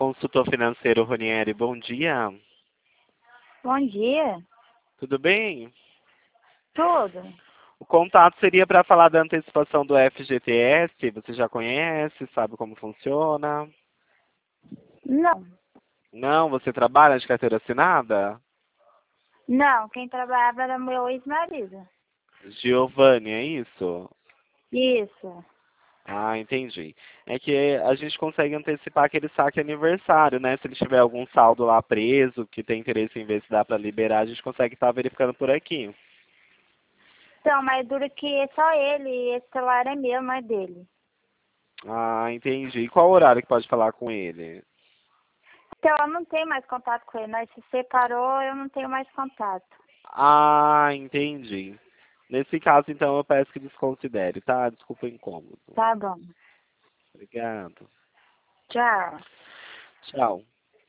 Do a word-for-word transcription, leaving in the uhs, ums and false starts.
consultor financeiro Ronieri, bom dia. Bom dia. Tudo bem? Tudo? O contato seria para falar da antecipação do F G T S. Você já conhece, sabe como funciona? Não. Não? Você trabalha de carteira assinada? Não, quem trabalhava era meu ex-marido. Giovanni, é isso? Isso. Ah, entendi. É que a gente consegue antecipar aquele saque aniversário, né? Se ele tiver algum saldo lá preso, que tem interesse em ver se dá para liberar, a gente consegue estar verificando por aqui. Então, mas dura que é só ele, esse celular é meu, não é dele. Ah, entendi. E qual horário que pode falar com ele? Então, eu não tenho mais contato com ele. Nós se separou, eu não tenho mais contato. Ah, entendi. Nesse caso, então, eu peço que desconsidere, tá? Desculpa o incômodo. Tá bom. Obrigado. Tchau. Tchau.